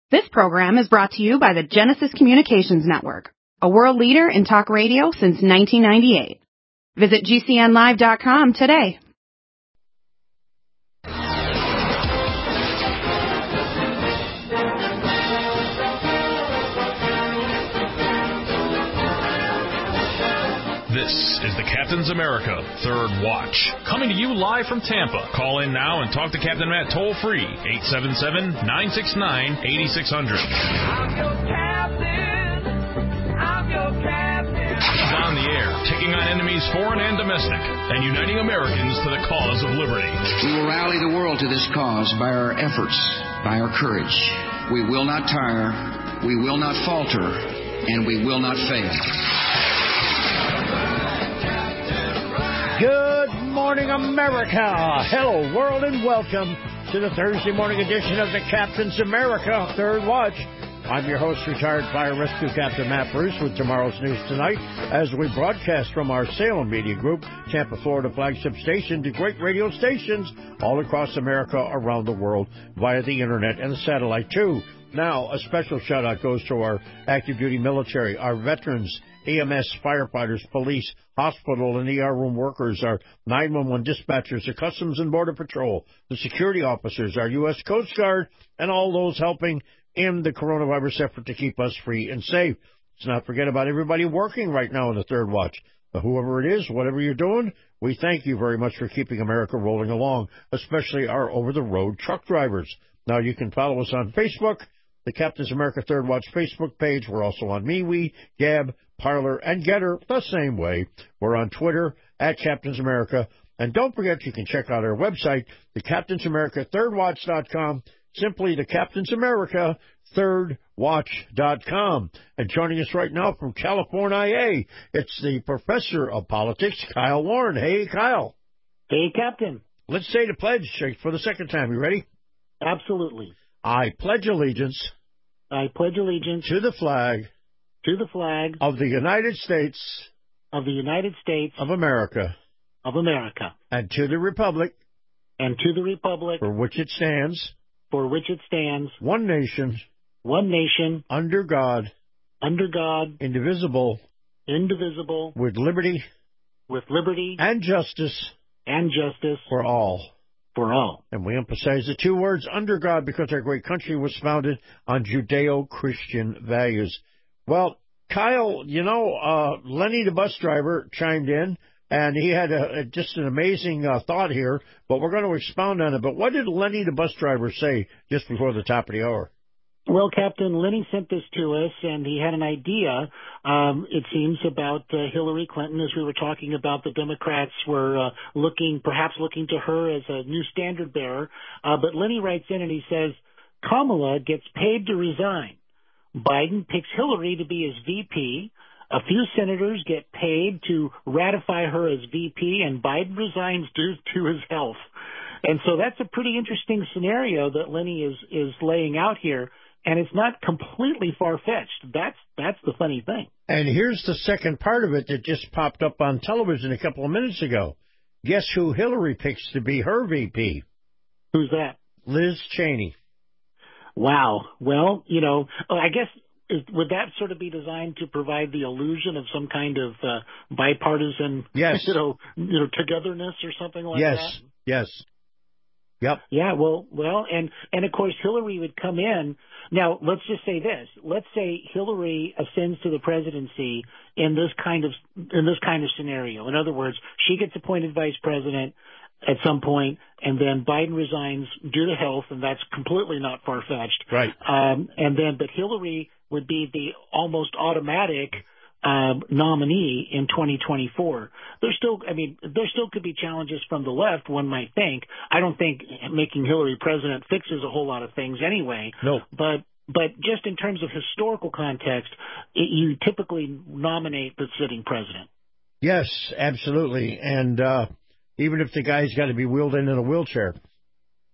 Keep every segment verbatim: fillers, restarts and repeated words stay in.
This program is brought to you by the Genesis Communications Network, a world leader in talk radio since nineteen ninety-eight. Visit G C N live dot com today. This is the Captain's America Third Watch, coming to you live from Tampa. Call in now and talk to Captain Matt toll-free, eight seven seven, nine six nine, eight six zero zero. I'm your captain. I'm your captain. He's on the air, taking on enemies foreign and domestic, and uniting Americans to the cause of liberty. We will rally the world to this cause by our efforts, by our courage. We will not tire, we will not falter, and we will not fail. Good morning, America. Hello, world, and welcome to the Thursday morning edition of the Captain's America Third Watch. I'm your host, retired fire rescue Captain Matt Bruce, with tomorrow's news tonight as we broadcast from our Salem Media Group, Tampa, Florida flagship station to great radio stations all across America, around the world, via the internet and the satellite, too. Now, a special shout-out goes to our active-duty military, our veterans, E M S, firefighters, police, hospital, and E R room workers, our nine one one dispatchers, the Customs and Border Patrol, the security officers, our U S Coast Guard, and all those helping in the coronavirus effort to keep us free and safe. Let's not forget about everybody working right now in the Third Watch. But whoever it is, whatever you're doing, we thank you very much for keeping America rolling along, especially our over-the-road truck drivers. Now, you can follow us on Facebook, the Captain's America Third Watch Facebook page. We're also on MeWe, Gab, Parler, and Getter the same way. We're on Twitter, at Captain's America. And don't forget, you can check out our website, the Captain's America Third Watch dot com, simply the Captain's America Third Watch dot com. And joining us right now from California, it's the Professor of Politics, Kyle Warren. Hey, Kyle. Hey, Captain. Let's say the pledge for the second time. You ready? Absolutely. I pledge allegiance. I pledge allegiance to the flag. To the flag of the United States of the United States of America of America, and to the republic and to the republic for which it stands, for which it stands, one nation, one nation, under God, under God, indivisible, indivisible, with liberty, with liberty and justice, and justice for all. For all. And we emphasize the two words under God because our great country was founded on Judeo-Christian values. Well, Kyle, you know, uh, Lenny the bus driver chimed in, and he had a, a, just an amazing uh, thought here, but we're going to expound on it. But what did Lenny the bus driver say just before the top of the hour? Well, Captain, Lenny sent this to us, and he had an idea, um, it seems, about uh, Hillary Clinton. As we were talking about, the Democrats were uh, looking, perhaps looking to her as a new standard bearer. Uh, but Lenny writes in and he says, Kamala gets paid to resign. Biden picks Hillary to be his V P. A few senators get paid to ratify her as V P, and Biden resigns due to his health. And so that's a pretty interesting scenario that Lenny is, is laying out here. And it's not completely far-fetched. That's that's the funny thing. And here's the second part of it that just popped up on television a couple of minutes ago. Guess who Hillary picks to be her V P? Who's that? Liz Cheney. Wow. Well, you know, I guess, is, would that sort of be designed to provide the illusion of some kind of uh, bipartisan, yes. you know, you know, togetherness or something like yes. that? Yes. Yes. Yep. Yeah, well, well, and, and of course Hillary would come in. Now, let's just say this. Let's say Hillary ascends to the presidency in this kind of in this kind of scenario. In other words, she gets appointed vice president at some point, and then Biden resigns due to health, and that's completely not far-fetched. Right. Um, and then, but Hillary would be the almost automatic Um, nominee in twenty twenty-four. There's still, I mean, there still could be challenges from the left, one might think. I don't think making Hillary president fixes a whole lot of things anyway. No. But, but just in terms of historical context, it, you typically nominate the sitting president. Yes, absolutely. And uh, even if the guy's got to be wheeled in in a wheelchair.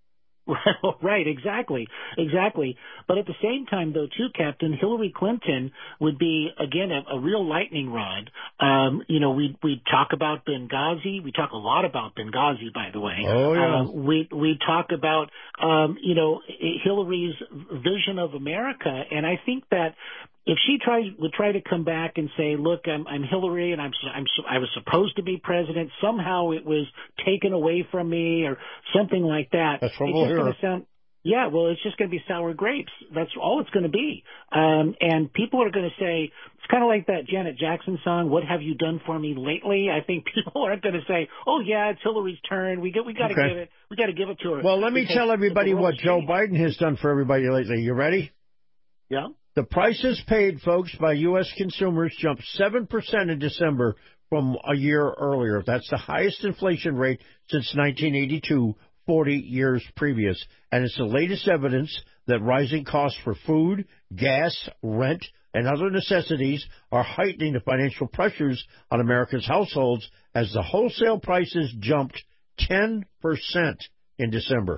Right, exactly, exactly. But at the same time, though, too, Captain, Hillary Clinton would be, again, a, a real lightning rod. Um, you know, we we talk about Benghazi. We talk a lot about Benghazi, by the way. Oh, yeah. Uh, we we talk about, um, you know, Hillary's vision of America, and I think that if she tries would try to come back and say, "Look, I'm, I'm Hillary, and I'm, I'm I was supposed to be president. Somehow it was taken away from me, or something like that." That's what it's we'll just hear. going to sound. Yeah, well, it's just going to be sour grapes. That's all it's going to be. Um, and people are going to say, it's kind of like that Janet Jackson song, "What Have You Done For Me Lately?" I think people aren't going to say, "Oh yeah, it's Hillary's turn. We get we got to Okay. give it. We got to give it to her." Well, let me Because tell everybody the world what Joe changed. Biden has done for everybody lately. You ready? Yeah. The prices paid, folks, by U S consumers jumped seven percent in December from a year earlier. That's the highest inflation rate since nineteen eighty-two, forty years previous. And it's the latest evidence that rising costs for food, gas, rent, and other necessities are heightening the financial pressures on America's households as the wholesale prices jumped ten percent in December.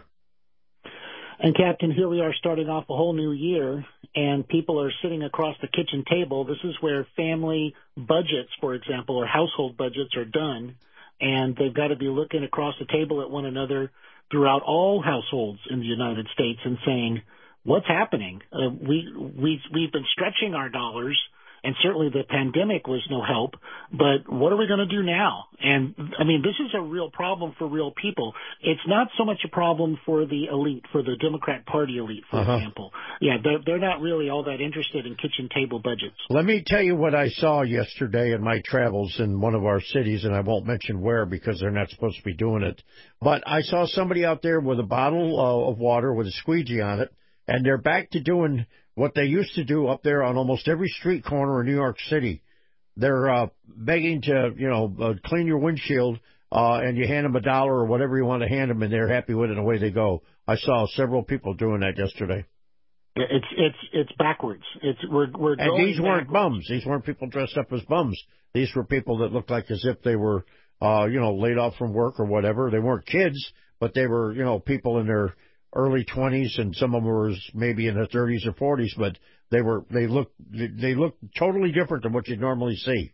And, Captain, here we are starting off a whole new year, and people are sitting across the kitchen table. This is where family budgets, for example, or household budgets are done, and they've got to be looking across the table at one another throughout all households in the United States and saying, what's happening? Uh, we, we, we've been stretching our dollars, and certainly the pandemic was no help, but what are we going to do now? And, I mean, this is a real problem for real people. It's not so much a problem for the elite, for the Democrat Party elite, for Uh-huh. example. Yeah, they're, they're not really all that interested in kitchen table budgets. Let me tell you what I saw yesterday in my travels in one of our cities, and I won't mention where because they're not supposed to be doing it. But I saw somebody out there with a bottle uh, of water with a squeegee on it, and they're back to doing what they used to do up there on almost every street corner in New York City. They're uh, begging to, you know, uh, clean your windshield, uh, and you hand them a dollar or whatever you want to hand them, and they're happy with it, and away they go. I saw several people doing that yesterday. It's it's it's backwards. It's we're we're And going these weren't backwards. bums. These weren't people dressed up as bums. These were people that looked like as if they were, uh, you know, laid off from work or whatever. They weren't kids, but they were, you know, people in their early twenties, and some of them were maybe in their thirties or forties. But they were they looked they looked totally different than what you'd normally see.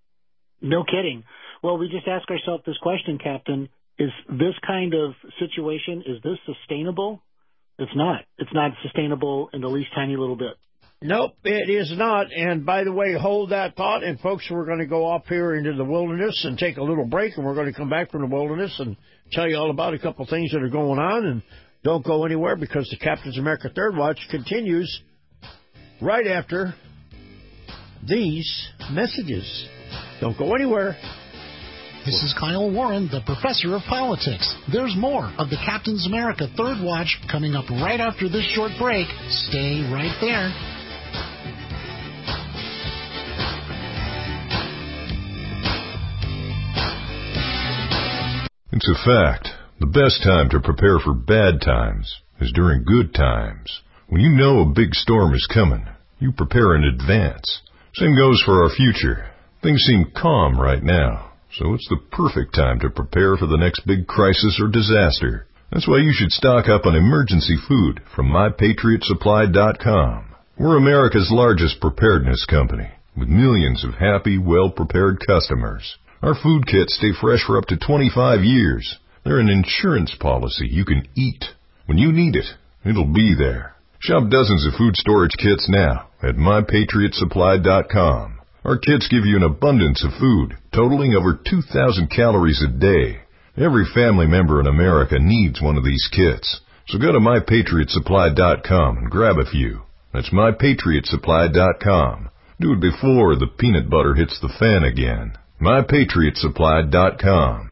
No kidding. Well, we just ask ourselves this question, Captain: is this kind of situation, is this sustainable? It's not. It's not sustainable in the least tiny little bit. Nope, it is not. And by the way, hold that thought. And folks, we're going to go off here into the wilderness and take a little break, and we're going to come back from the wilderness and tell you all about a couple things that are going on. And don't go anywhere, because the Captain's America Third Watch continues right after these messages. Don't go anywhere. This is Kyle Warren, the professor of politics. There's more of the Captain's America Third Watch coming up right after this short break. Stay right there. It's a fact. The best time to prepare for bad times is during good times. When you know a big storm is coming, you prepare in advance. Same goes for our future. Things seem calm right now, so it's the perfect time to prepare for the next big crisis or disaster. That's why you should stock up on emergency food from my patriot supply dot com. We're America's largest preparedness company, with millions of happy, well-prepared customers. Our food kits stay fresh for up to twenty-five years. They're an insurance policy you can eat. When you need it, it'll be there. Shop dozens of food storage kits now at my patriot supply dot com. Our kits give you an abundance of food, totaling over two thousand calories a day. Every family member in America needs one of these kits. So go to my patriot supply dot com and grab a few. That's my patriot supply dot com. Do it before the peanut butter hits the fan again. my patriot supply dot com.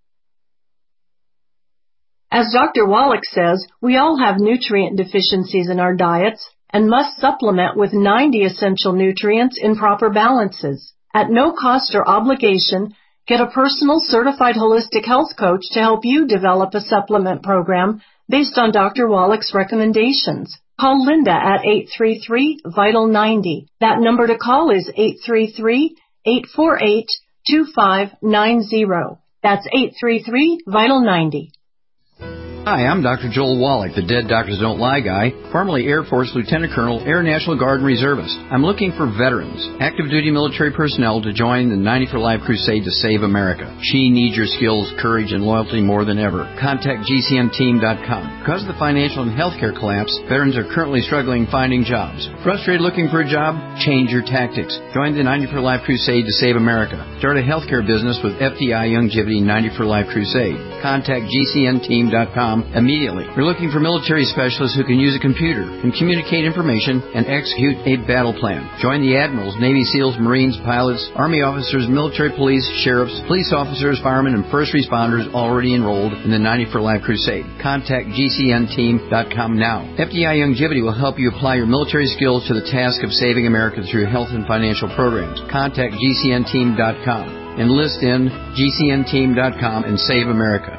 As Doctor Wallach says, we all have nutrient deficiencies in our diets and must supplement with ninety essential nutrients in proper balances. At no cost or obligation, get a personal certified holistic health coach to help you develop a supplement program based on Doctor Wallach's recommendations. Call Linda at eight three three, vital ninety. That number to call is eight three three, eight four eight, two five nine zero. That's eight three three, vital ninety. Hi, I'm Doctor Joel Wallach, the Dead Doctors Don't Lie guy, formerly Air Force Lieutenant Colonel, Air National Guard and Reservist. I'm looking for veterans, active duty military personnel to join the ninety for Life crusade to save America. She needs your skills, courage, and loyalty more than ever. Contact G C N team dot com. Because of the financial and healthcare collapse, veterans are currently struggling finding jobs. Frustrated looking for a job? Change your tactics. Join the ninety for Life crusade to save America. Start a healthcare business with F D I Longevity ninety for Life crusade. Contact G C N team dot com immediately. We're looking for military specialists who can use a computer, can communicate information, and execute a battle plan. Join the admirals, Navy SEALs, Marines, pilots, Army officers, military police, sheriffs, police officers, firemen, and first responders already enrolled in the ninety for Life crusade. Contact G C N team dot com now. F D I Longevity will help you apply your military skills to the task of saving America through health and financial programs. Contact G C N team dot com. Enlist in G C N team dot com and save America.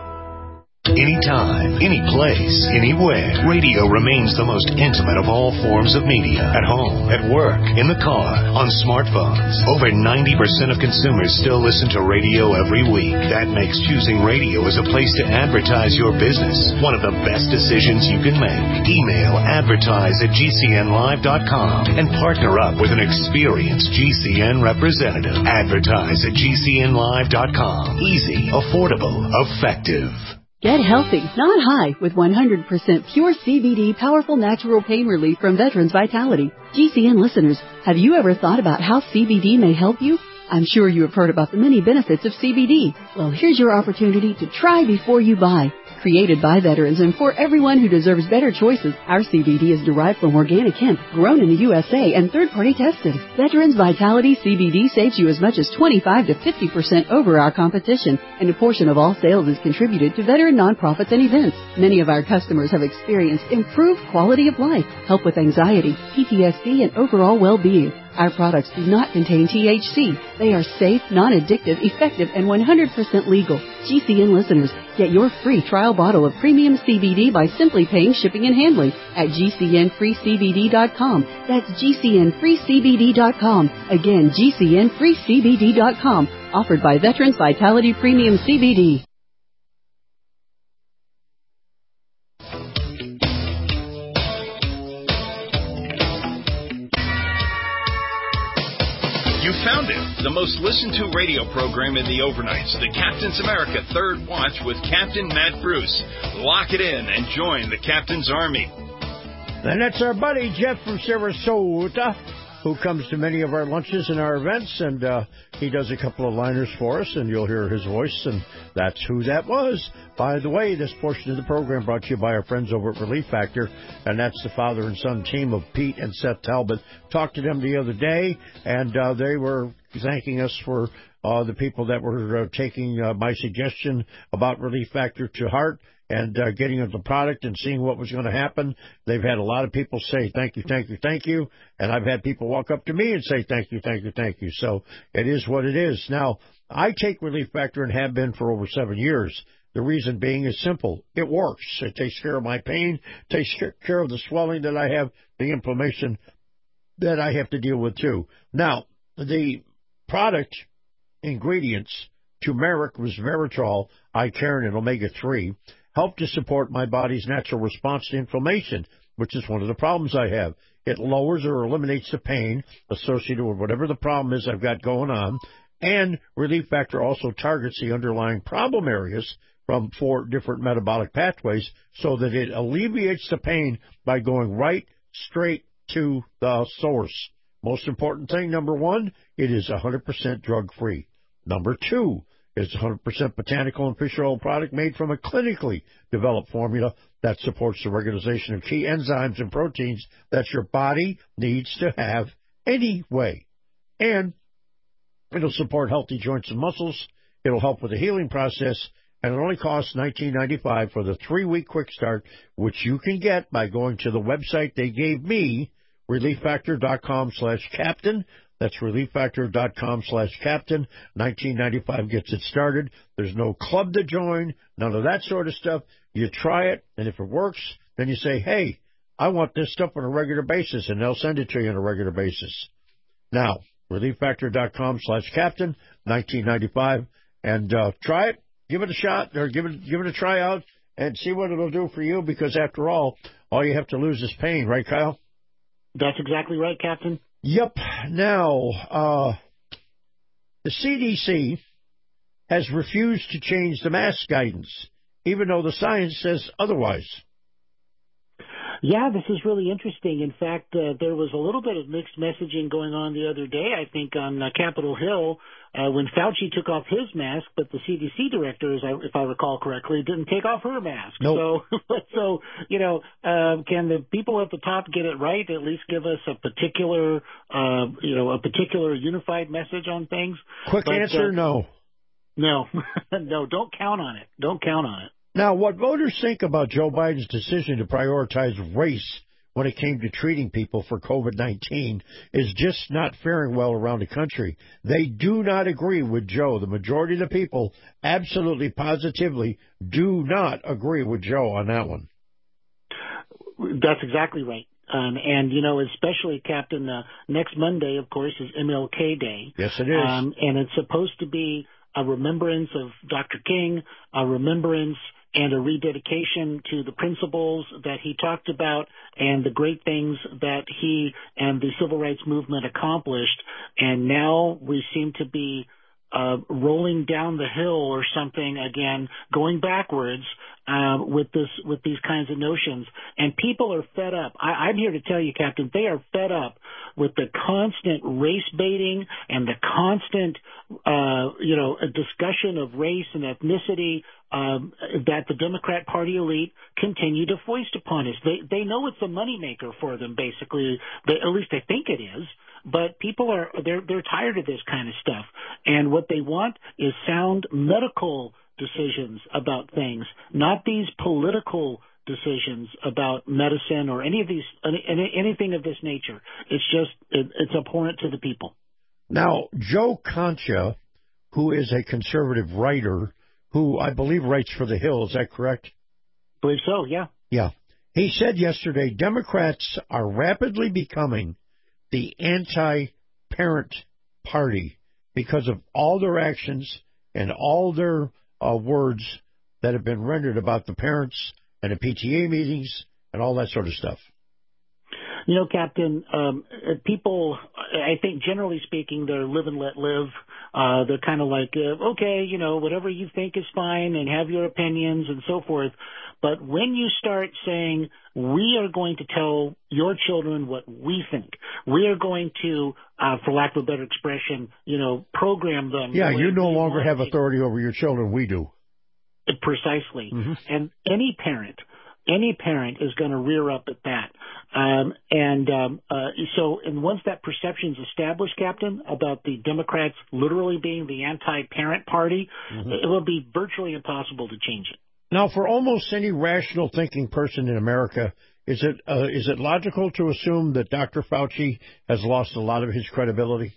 Anytime, any place, anywhere, radio remains the most intimate of all forms of media. At home, at work, in the car, on smartphones. Over ninety percent of consumers still listen to radio every week. That makes choosing radio as a place to advertise your business one of the best decisions you can make. Email advertise at G C N live dot com and partner up with an experienced G C N representative. Advertise at G C N live dot com. Easy, affordable, effective. Get healthy, not high, with one hundred percent pure C B D powerful natural pain relief from Veterans Vitality. G C N listeners, have you ever thought about how C B D may help you? I'm sure you have heard about the many benefits of C B D. Well, here's your opportunity to try before you buy. Created by veterans and for everyone who deserves better choices, our C B D is derived from organic hemp, grown in the U S A and third-party tested. Veterans Vitality C B D saves you as much as twenty-five to fifty percent over our competition, and a portion of all sales is contributed to veteran nonprofits and events. Many of our customers have experienced improved quality of life, help with anxiety, P T S D, and overall well-being. Our products do not contain T H C. They are safe, non-addictive, effective, and one hundred percent legal. G C N listeners, get your free trial bottle of premium C B D by simply paying shipping and handling at G C N free C B D dot com. That's G C N free C B D dot com. Again, G C N free C B D dot com. Offered by Veterans Vitality Premium C B D. You found it, the most listened to radio program in the overnights, the Captain's America Third Watch with Captain Matt Bruce. Lock it in and join the Captain's Army. And that's our buddy Jeff from Sarasota, who comes to many of our lunches and our events, and uh, he does a couple of liners for us, and you'll hear his voice, and that's who that was. By the way, this portion of the program brought to you by our friends over at Relief Factor, and that's the father and son team of Pete and Seth Talbot. Talked to them the other day, and uh, they were thanking us for uh, the people that were uh, taking uh, my suggestion about Relief Factor to heart and uh, getting into the product and seeing what was going to happen. They've had a lot of people say thank you, thank you, thank you, and I've had people walk up to me and say thank you, thank you, thank you. So it is what it is. Now, I take Relief Factor and have been for over seven years. The reason being is simple. It works. It takes care of my pain, takes care of the swelling that I have, the inflammation that I have to deal with too. Now, the product ingredients, turmeric, resveratrol, Icariin, and omega three, help to support my body's natural response to inflammation, which is one of the problems I have. It lowers or eliminates the pain associated with whatever the problem is I've got going on, and Relief Factor also targets the underlying problem areas from four different metabolic pathways so that it alleviates the pain by going right straight to the source. Most important thing, number one, it is one hundred percent drug-free. Number two, it's a one hundred percent botanical and fish oil product made from a clinically developed formula that supports the regularization of key enzymes and proteins that your body needs to have anyway. And it'll support healthy joints and muscles. It'll help with the healing process. And it only costs nineteen ninety-five dollars for the three-week quick start, which you can get by going to the website they gave me, relief factor dot com slash captain. That's relief factor dot com slash captain. nineteen ninety-five gets it started. There's no club to join, none of that sort of stuff. You try it, and if it works, then you say, hey, I want this stuff on a regular basis, and they'll send it to you on a regular basis. Now, relief factor dot com slash captain, nineteen ninety-five, and uh, try it. Give it a shot, or give it give it a try out, and see what it'll do for you, because after all, all you have to lose is pain, right, Kyle? That's exactly right, Captain. Yep. Now, uh, the C D C has refused to change the mask guidance, even though the science says otherwise. Yeah, this is really interesting. In fact, uh, there was a little bit of mixed messaging going on the other day, I think, on uh, Capitol Hill uh, when Fauci took off his mask, but the C D C director, as I, if I recall correctly, didn't take off her mask. Nope. So, so you know, uh, can the people at the top get it right? At least give us a particular, uh, you know, a particular unified message on things? Quick but, answer, uh, no. No, no, don't count on it. Don't count on it. Now, what voters think about Joe Biden's decision to prioritize race when it came to treating people for COVID nineteen is just not faring well around the country. They do not agree with Joe. The majority of the people absolutely, positively do not agree with Joe on that one. That's exactly right. Um, and, you know, especially, Captain, uh, next Monday, of course, is M L K Day. Yes, it is. Um, and it's supposed to be a remembrance of Doctor King, a remembrance and a rededication to the principles that he talked about and the great things that he and the civil rights movement accomplished. And now we seem to be uh, rolling down the hill or something again, going backwards uh, with this with these kinds of notions. And people are fed up. I, I'm here to tell you, Captain, they are fed up with the constant race baiting and the constant, uh, you know, discussion of race and ethnicity um, that the Democrat Party elite continue to foist upon us. They they know it's a moneymaker for them, basically. They, at least they think it is. But people are they're they're tired of this kind of stuff, and what they want is sound medical decisions about things, not these political decisions about medicine or any of these any, anything of this nature. It's just it, it's abhorrent to the people. Now, Joe Concha, who is a conservative writer, who I believe writes for The Hill, is that correct? I believe so. Yeah. Yeah. He said yesterday, Democrats are rapidly becoming the anti-parent party because of all their actions and all their uh, words that have been rendered about the parents and the P T A meetings and all that sort of stuff. You know, Captain, um, people, I think generally speaking, they're live and let live. Uh, they're kind of like, uh, okay, you know, whatever you think is fine and have your opinions and so forth. But when you start saying, we are going to tell your children what we think, we are going to, uh, for lack of a better expression, you know, program them. Yeah, the you no longer want. have authority over your children. We do. Precisely. Mm-hmm. And any parent, any parent is going to rear up at that. Um, and um, uh, so, and once that perception is established, Captain, about the Democrats literally being the anti-parent party, mm-hmm. it will be virtually impossible to change it. Now, for almost any rational thinking person in America, is it uh, is it logical to assume that Doctor Fauci has lost a lot of his credibility?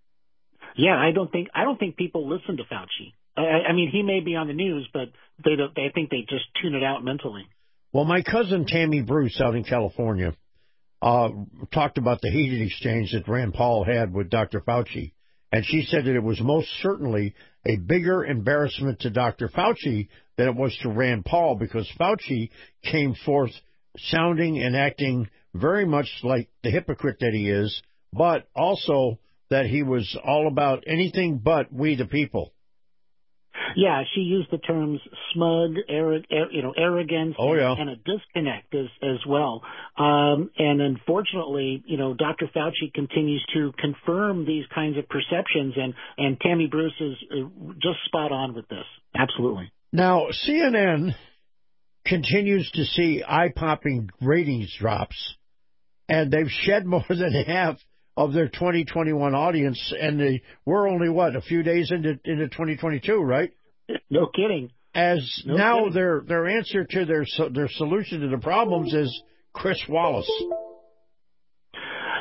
Yeah, I don't think I don't think people listen to Fauci. I, I mean, he may be on the news, but they don't, they think they just tune it out mentally. Well, my cousin Tammy Bruce out in California uh, talked about the heated exchange that Rand Paul had with Doctor Fauci, and she said that it was most certainly a bigger embarrassment to Doctor Fauci than it was to Rand Paul, because Fauci came forth sounding and acting very much like the hypocrite that he is, but also that he was all about anything but we the people. Yeah, she used the terms smug, arrog- ar- you know, arrogance, oh, yeah. and, and a disconnect as, as well. Um, and unfortunately, you know, Doctor Fauci continues to confirm these kinds of perceptions, and, and Tammy Bruce is just spot on with this. Absolutely. Now, C N N continues to see eye-popping ratings drops, and they've shed more than half of their twenty twenty-one audience, and they, we're only, what, a few days into into twenty twenty-two, right? No kidding. As no now kidding. their their answer to their their solution to the problems is Chris Wallace.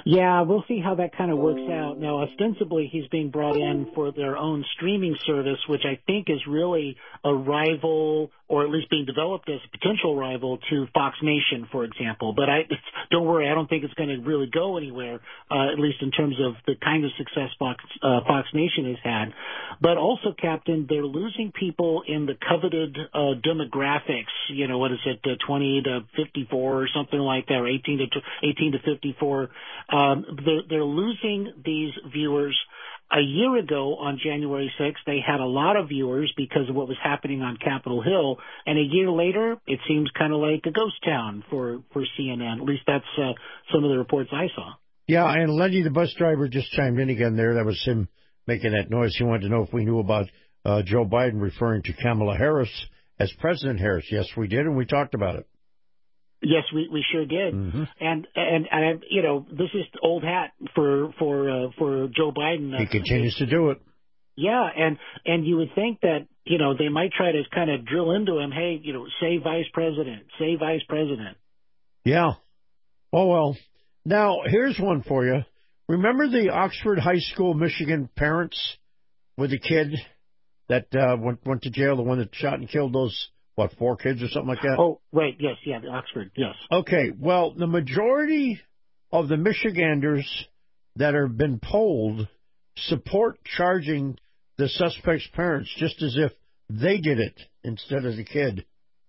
Yeah, we'll see how that kind of works out. Now, ostensibly, he's being brought in for their own streaming service, which I think is really a rival, or at least being developed as a potential rival to Fox Nation, for example. But I don't worry, I don't think it's going to really go anywhere, uh, at least in terms of the kind of success Fox, uh, Fox Nation has had. But also, Captain, they're losing people in the coveted uh, demographics. You know, what is it, uh, twenty to fifty-four or something like that, or eighteen to fifty-four. Um, they're, they're losing these viewers. A year ago on January sixth, they had a lot of viewers because of what was happening on Capitol Hill. And a year later, it seems kind of like a ghost town for, for C N N. At least that's uh, some of the reports I saw. Yeah, and Lenny, the bus driver, just chimed in again there. That was him making that noise. He wanted to know if we knew about uh, Joe Biden referring to Kamala Harris as President Harris. Yes, we did, and we talked about it. Yes, we, we sure did, mm-hmm. and and and you know, this is old hat for for uh, for Joe Biden. He continues to do it. Yeah, and and you would think that you know they might try to kind of drill into him. Hey, you know, say vice president, say vice president. Yeah. Oh well. Now here's one for you. Remember the Oxford High School, Michigan parents with the kid that uh, went went to jail, the one that shot and killed those. What, four kids or something like that? Oh, right, yes, yeah, the Oxford, yes. Okay, well, the majority of the Michiganders that have been polled support charging the suspect's parents just as if they did it instead of the kid.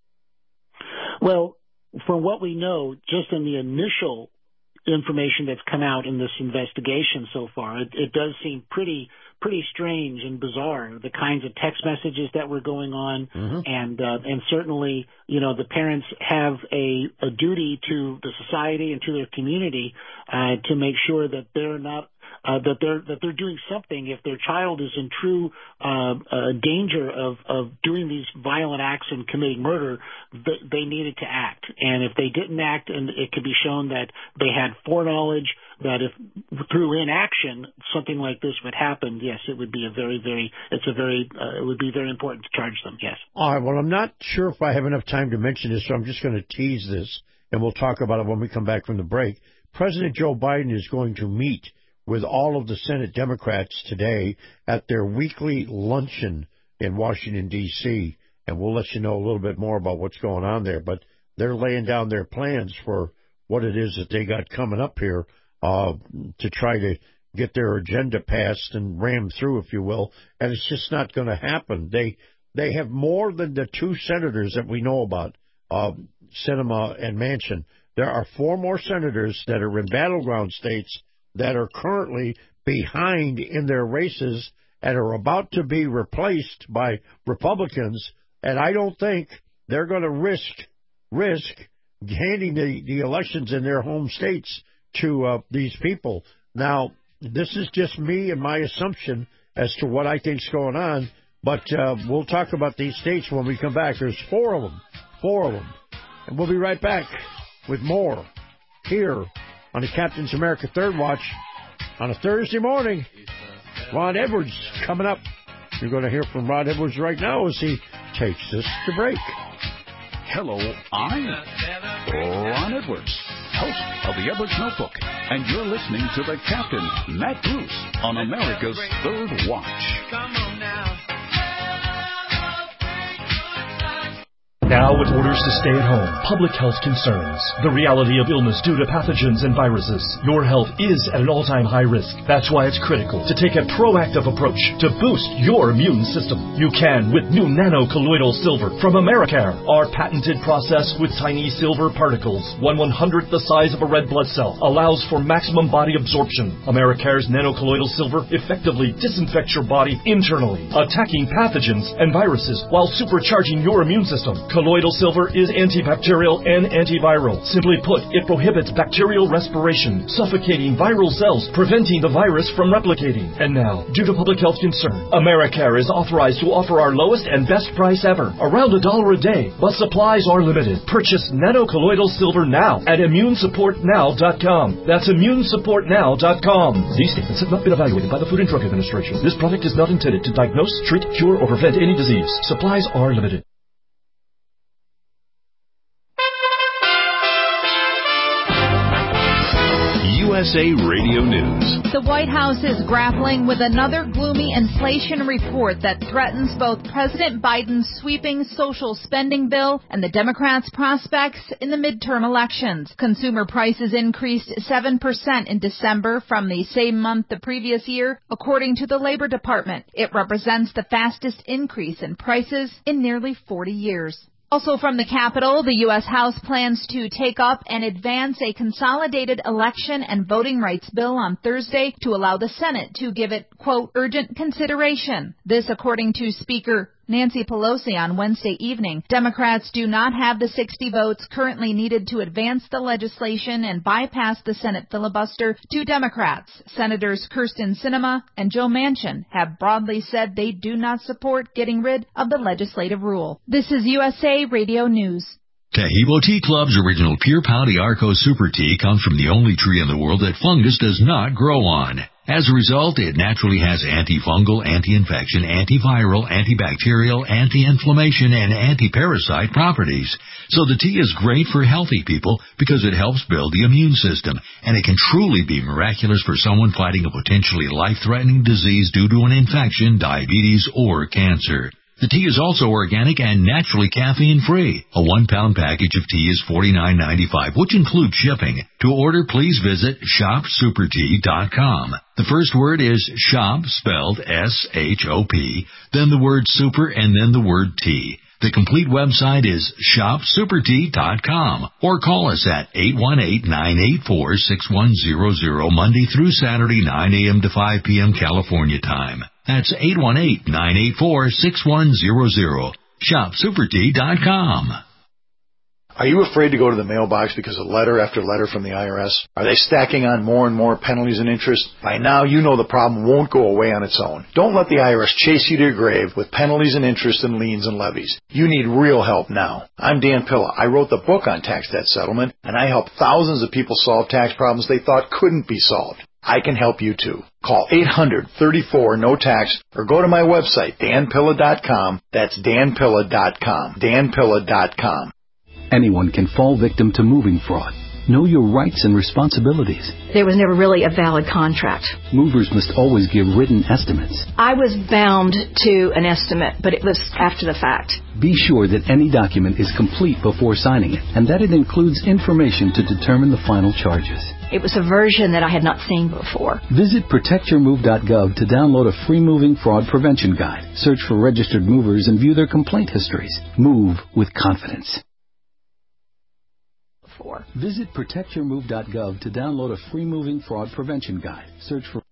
Well, from what we know, just in the initial information that's come out in this investigation so far, it, it does seem pretty pretty strange and bizarre, the kinds of text messages that were going on, mm-hmm. and uh, and certainly, you know, the parents have a, a duty to the society and to their community uh, to make sure that they're not uh, that they're that they're doing something. If their child is in true uh, uh, danger of, of doing these violent acts and committing murder, th- they needed to act. And if they didn't act, and it could be shown that they had foreknowledge that if through inaction something like this would happen, yes, it would be a very, very, it's a very, uh, it would be very important to charge them, yes. All right, well, I'm not sure if I have enough time to mention this, so I'm just going to tease this, and we'll talk about it when we come back from the break. President Joe Biden is going to meet with all of the Senate Democrats today at their weekly luncheon in Washington, D C, and we'll let you know a little bit more about what's going on there, but they're laying down their plans for what it is that they got coming up here uh, to try to get their agenda passed and rammed through, if you will, and it's just not going to happen. They they have more than the two senators that we know about, uh, Sinema and Manchin. There are four more senators that are in battleground states that are currently behind in their races and are about to be replaced by Republicans, and I don't think they're going to risk risk handing the, the elections in their home states to uh, these people. Now, this is just me and my assumption as to what I think's going on, but uh, we'll talk about these states when we come back. There's four of them, four of them, and we'll be right back with more here on the Captain's America Third Watch on a Thursday morning. Ron Edwards coming up. You're going to hear from Ron Edwards right now as he takes us to break. Hello, I'm Ron Edwards, host of the Edwards Notebook, and you're listening to the Captain, Matt Bruce, on America's Third Watch. Come on now. Now with orders to stay at home, public health concerns, the reality of illness due to pathogens and viruses, your health is at an all-time high risk. That's why it's critical to take a proactive approach to boost your immune system. You can with new nano-colloidal silver from Americare, our patented process with tiny silver particles, one one-hundredth the size of a red blood cell, allows for maximum body absorption. Americare's nano-colloidal silver effectively disinfects your body internally, attacking pathogens and viruses while supercharging your immune system. Colloidal silver is antibacterial and antiviral. Simply put, it prohibits bacterial respiration, suffocating viral cells, preventing the virus from replicating. And now, due to public health concern, Americare is authorized to offer our lowest and best price ever, around a dollar a day, but supplies are limited. Purchase nano-colloidal silver now at immune support now dot com. That's immune support now dot com. These statements have not been evaluated by the Food and Drug Administration. This product is not intended to diagnose, treat, cure, or prevent any disease. Supplies are limited. U S A Radio News. The White House is grappling with another gloomy inflation report that threatens both President Biden's sweeping social spending bill and the Democrats' prospects in the midterm elections. Consumer prices increased seven percent in December from the same month the previous year, according to the Labor Department. It represents the fastest increase in prices in nearly forty years. Also from the Capitol, the U S. House plans to take up and advance a consolidated election and voting rights bill on Thursday to allow the Senate to give it, quote, urgent consideration. This according to Speaker Nancy Pelosi on Wednesday evening. Democrats do not have the sixty votes currently needed to advance the legislation and bypass the Senate filibuster to Democrats. Senators Kyrsten Sinema and Joe Manchin have broadly said they do not support getting rid of the legislative rule. This is U S A Radio News. Taheebo Tea Club's original Pure Pau d'Arco Super Tea comes from the only tree in the world that fungus does not grow on. As a result, it naturally has antifungal, anti-infection, antiviral, antibacterial, anti-inflammation, and anti-parasite properties. So the tea is great for healthy people because it helps build the immune system, and it can truly be miraculous for someone fighting a potentially life-threatening disease due to an infection, diabetes, or cancer. The tea is also organic and naturally caffeine-free. A one-pound package of tea is forty-nine ninety-five, which includes shipping. To order, please visit shop super tea dot com. The first word is shop, spelled S H O P, then the word super, and then the word tea. The complete website is shop super tea dot com, or call us at eight one eight, nine eight four, six one zero zero, Monday through Saturday, nine a.m. to five p.m. California time. That's eight one eight, nine eight four, six one zero zero. shop super tea dot com. Are you afraid to go to the mailbox because of letter after letter from the I R S? Are they stacking on more and more penalties and interest? By now, you know the problem won't go away on its own. Don't let the I R S chase you to your grave with penalties and interest and liens and levies. You need real help now. I'm Dan Pilla. I wrote the book on tax debt settlement, and I help thousands of people solve tax problems they thought couldn't be solved. I can help you too. Call eight hundred, thirty-four, no tax or go to my website, dan pilla dot com. That's dan pilla dot com. dan pilla dot com. Anyone can fall victim to moving fraud. Know your rights and responsibilities. There was never really a valid contract. Movers must always give written estimates. I was bound to an estimate, but it was after the fact. Be sure that any document is complete before signing it, and that it includes information to determine the final charges. It was a version that I had not seen before. Visit protect your move dot gov to download a free moving fraud prevention guide. Search for registered movers and view their complaint histories. Move with confidence. For. Visit protect your move dot gov to download a free moving fraud prevention guide. Search for...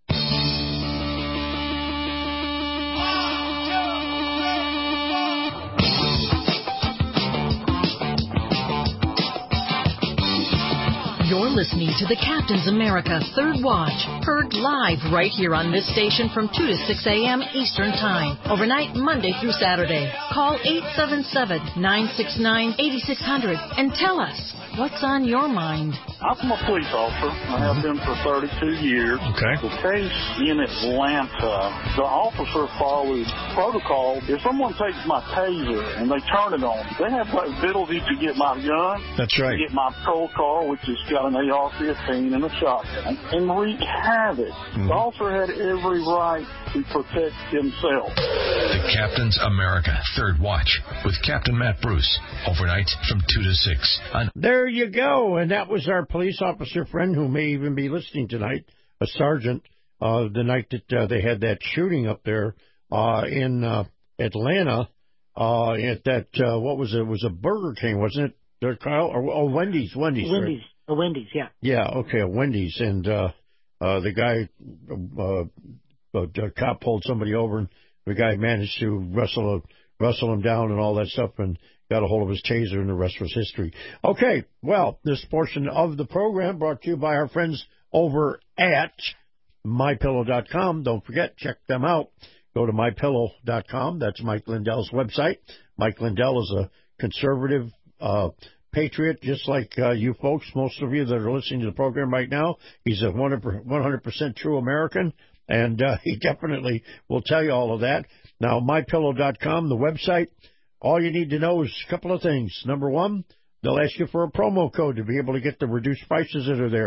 You're listening to the Captain's America Third Watch, heard live right here on this station from two to six a.m. Eastern Time, overnight Monday through Saturday. Call eight seven seven, nine six nine, eight six zero zero and tell us what's on your mind. I'm a police officer. I have been for thirty-two years. Okay. The case in Atlanta, the officer followed protocol. If someone takes my taser and they turn it on, they have the ability to get my gun. That's right. Get my patrol car, which has got an A R fifteen and a shotgun, and wreak havoc. Mm-hmm. The officer had every right to protect himself. The Captain's America Third Watch with Captain Matt Bruce, overnight from two to six. On- there you go, and that was our police officer friend who may even be listening tonight, a sergeant, uh, the night that uh, they had that shooting up there uh, in uh, Atlanta uh, at that, uh, what was it? It was a Burger King, wasn't it, there, Kyle? Or, or Wendy's, Wendy's. Wendy's, right? a Wendy's, yeah. Yeah, okay, a Wendy's, and uh, uh, the guy, uh, uh, the cop pulled somebody over, and the guy managed to wrestle, wrestle him down and all that stuff, and got a hold of his taser, and the rest was history. Okay, well, this portion of the program brought to you by our friends over at my pillow dot com. Don't forget, check them out. Go to my pillow dot com. That's Mike Lindell's website. Mike Lindell is a conservative uh, patriot, just like uh, you folks, most of you that are listening to the program right now. He's a one hundred percent true American, and uh, he definitely will tell you all of that. Now, my pillow dot com, the website. All you need to know is a couple of things. Number one, they'll ask you for a promo code to be able to get the reduced prices that are there.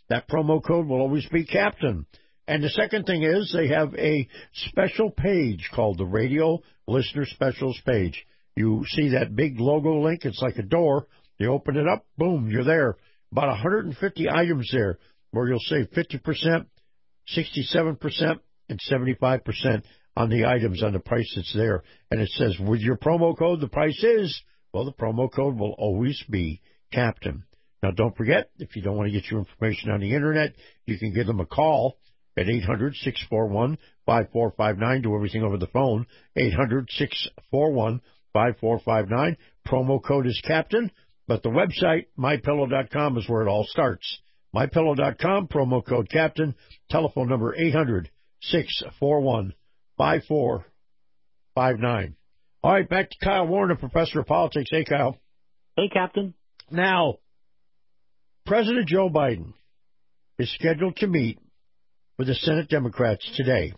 that promo code will always be Captain. And the second thing is they have a special page called the Radio Listener Specials page. You see that big logo link? It's like a door. You open it up, boom, you're there. About one hundred fifty items there where you'll save fifty percent, sixty-seven percent, and seventy-five percent on the items on the price that's there. And it says, with your promo code, the price is, well, the promo code will always be Captain. Now, don't forget, if you don't want to get your information on the Internet, you can give them a call at eight hundred, six four one, five four five nine. Do everything over the phone. eight hundred, six four one, five four five nine. Promo code is Captain, but the website, my pillow dot com, is where it all starts. my pillow dot com, promo code Captain. Telephone number eight hundred, six four one, five four five nine. All right, back to Kyle Warren, Professor of Politics. Hey, Kyle. Hey, Captain. Now, President Joe Biden is scheduled to meet with the Senate Democrats today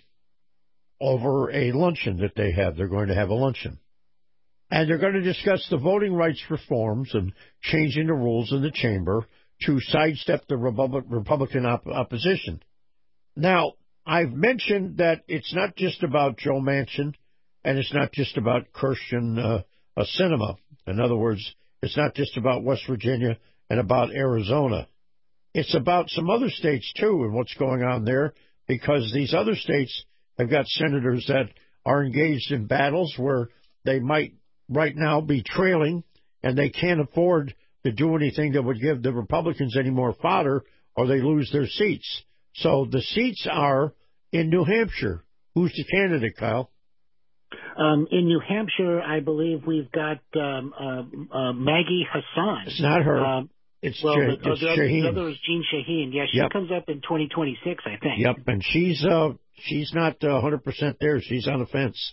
over a luncheon that they have. They're going to have a luncheon. And they're going to discuss the voting rights reforms and changing the rules in the chamber to sidestep the Republic, Republican op- opposition. Now, I've mentioned that it's not just about Joe Manchin, and it's not just about Kyrsten uh, uh, Sinema. In other words, it's not just about West Virginia and about Arizona. It's about some other states, too, and what's going on there, because these other states have got senators that are engaged in battles where they might right now be trailing, and they can't afford to do anything that would give the Republicans any more fodder, or they lose their seats. So the seats are in New Hampshire. Who's the candidate, Kyle? Um, in New Hampshire, I believe we've got um, uh, uh, Maggie Hassan. It's not her. Um, it's well, Je- the, it's the, Shaheen. the other is Jean Shaheen. Yeah, she Yep. comes up in twenty twenty-six, I think. Yep, and she's uh, she's not uh, one hundred percent there. She's on the fence.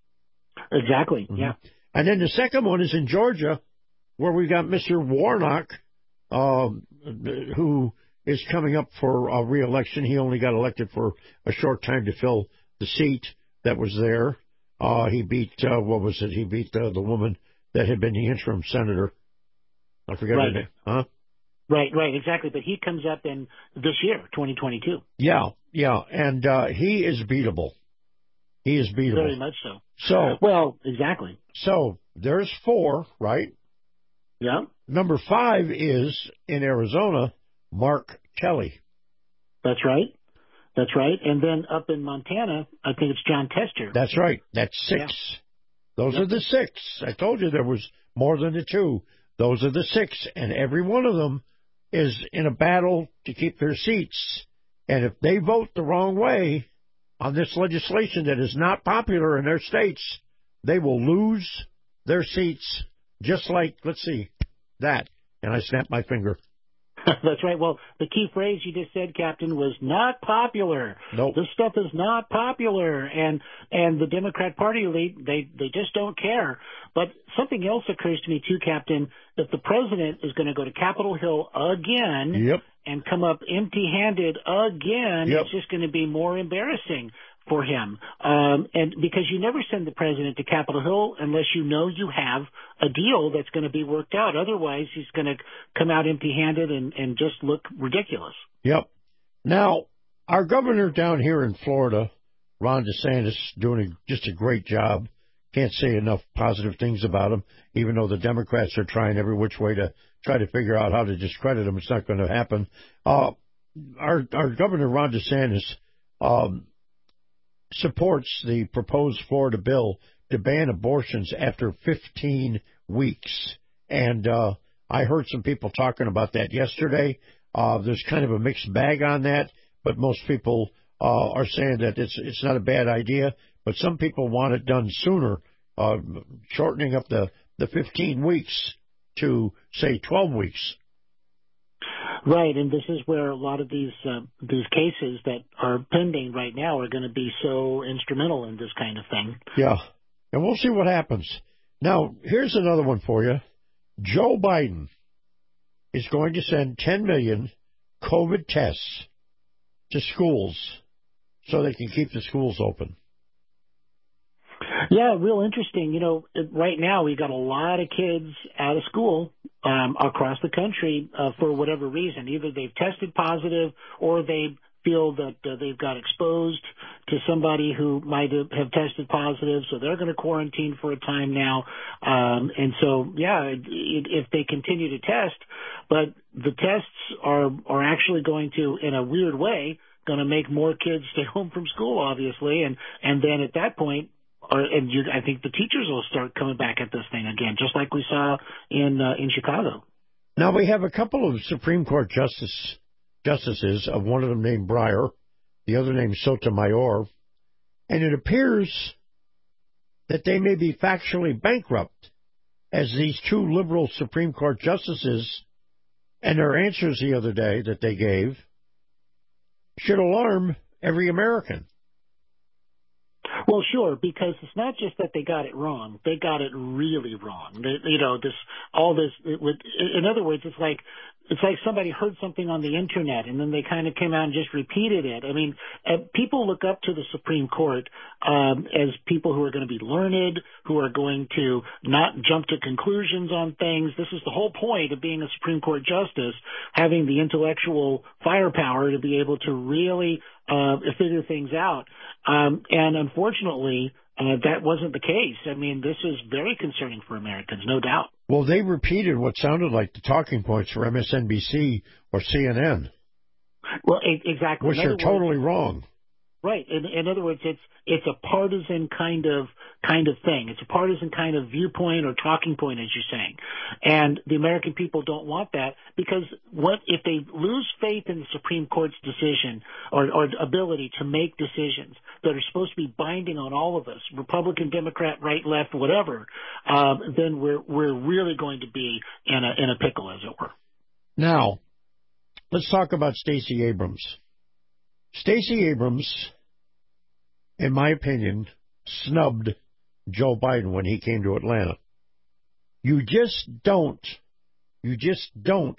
Exactly, Mm-hmm. yeah. And then the second one is in Georgia, where we got Mister Warnock, um, who is coming up for a re-election. He only got elected for a short time to fill the seat that was there. Uh, he beat, uh, what was it? He beat uh, the woman that had been the interim senator. I forget Right. her name. Huh? Right, right, exactly. But he comes up in this year, twenty twenty-two. Yeah, yeah. And uh, he is beatable. He is beatable. Very much so. So, well, exactly. So there's four, right? Yeah. Number five is in Arizona, Mark Kelly. That's right. That's right. And then up in Montana, I think it's John Tester. That's right. That's six. Yeah. Those Yep. are the six. I told you there was more than the two. Those are the six. And every one of them is in a battle to keep their seats. And if they vote the wrong way on this legislation that is not popular in their states, they will lose their seats just like, let's see, that. And I snapped my finger. That's right. Well, the key phrase you just said, Captain, was not popular. Nope. This stuff is not popular, and and the Democrat Party elite, they they just don't care. But something else occurs to me too, Captain. If the president is going to go to Capitol Hill again Yep. and come up empty-handed again, Yep. it's just going to be more embarrassing for him. Um, and because you never send the president to Capitol Hill unless you know you have a deal that's going to be worked out. Otherwise, he's going to come out empty-handed and, and just look ridiculous. Yep. Now, our governor down here in Florida, Ron DeSantis, doing a, just a great job. Can't say enough positive things about him, even though the Democrats are trying every which way to try to figure out how to discredit him. It's not going to happen. Uh, our, our governor, Ron DeSantis, um, supports the proposed Florida bill to ban abortions after fifteen weeks. And uh, I heard some people talking about that yesterday. Uh, there's kind of a mixed bag on that, but most people uh, are saying that it's it's not a bad idea. But some people want it done sooner, uh, shortening up the, the fifteen weeks to, say, twelve weeks. Right, and this is where a lot of these uh, these cases that are pending right now are going to be so instrumental in this kind of thing. Yeah, and we'll see what happens. Now, here's another one for you. Joe Biden is going to send ten million COVID tests to schools so they can keep the schools open. Yeah, real interesting. You know, right now we've got a lot of kids out of school um, across the country uh, for whatever reason. Either they've tested positive or they feel that uh, they've got exposed to somebody who might have, have tested positive, so they're going to quarantine for a time now. Um, and so, yeah, it, it, if they continue to test, but the tests are are actually going to, in a weird way, going to make more kids stay home from school, obviously, and and then at that point, or, and you, I think the teachers will start coming back at this thing again, just like we saw in uh, in Chicago. Now we have a couple of Supreme Court justice, justices, of one of them named Breyer, the other named Sotomayor, and it appears that they may be factually bankrupt, as these two liberal Supreme Court justices and their answers the other day that they gave should alarm every American. Well, sure, because it's not just that they got it wrong; they got it really wrong. They, you know, this all this. It would, in other words, it's like it's like somebody heard something on the internet and then they kind of came out and just repeated it. I mean, uh, people look up to the Supreme Court um, as people who are going to be learned, who are going to not jump to conclusions on things. This is the whole point of being a Supreme Court justice, having the intellectual firepower to be able to really uh, figure things out. Um, and unfortunately, uh, that wasn't the case. I mean, this is very concerning for Americans, no doubt. Well, they repeated what sounded like the talking points for M S N B C or C N N. Well, e- exactly. Which are totally wrong. Right. In, in other words, it's it's a partisan kind of kind of thing. It's a partisan kind of viewpoint or talking point, as you're saying. And the American people don't want that, because what if they lose faith in the Supreme Court's decision or, or ability to make decisions that are supposed to be binding on all of us, Republican, Democrat, right, left, whatever, um, then we're we're really going to be in a in a pickle, as it were. Now, let's talk about Stacey Abrams. Stacey Abrams, in my opinion, snubbed Joe Biden when he came to Atlanta. You just don't, you just don't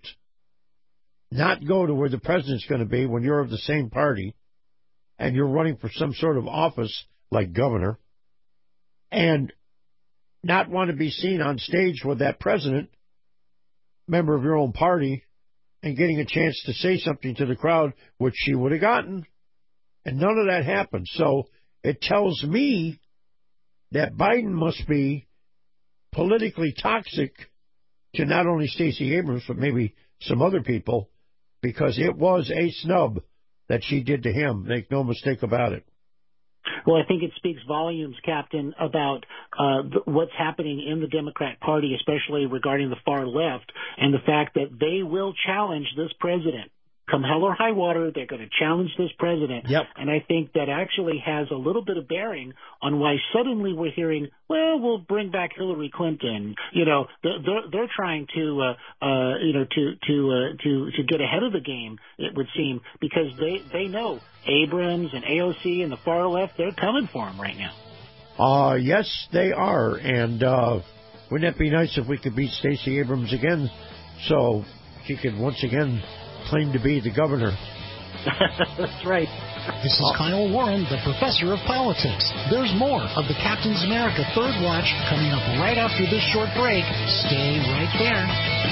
not go to where the president's going to be when you're of the same party and you're running for some sort of office like governor, and not want to be seen on stage with that president, member of your own party, and getting a chance to say something to the crowd, which she would have gotten. And none of that happened. So it tells me that Biden must be politically toxic to not only Stacey Abrams, but maybe some other people, because it was a snub that she did to him. Make no mistake about it. Well, I think it speaks volumes, Captain, about uh, th- what's happening in the Democrat Party, especially regarding the far left, and the fact that they will challenge this president. Come hell or high water, they're going to challenge this president. Yep. And I think that actually has a little bit of bearing on why suddenly we're hearing, well, we'll bring back Hillary Clinton. You know, they're they're, they're trying to, uh, uh, you know, to to uh, to to get ahead of the game, it would seem, because they they know Abrams and A O C and the far left, they're coming for him right now. Uh, yes, they are. And uh, wouldn't it be nice if we could beat Stacey Abrams again so she could once again claim to be the governor? That's right. This is Kyle Warren, the professor of politics. There's more of the Captain's America Third Watch coming up right after this short break. Stay right there.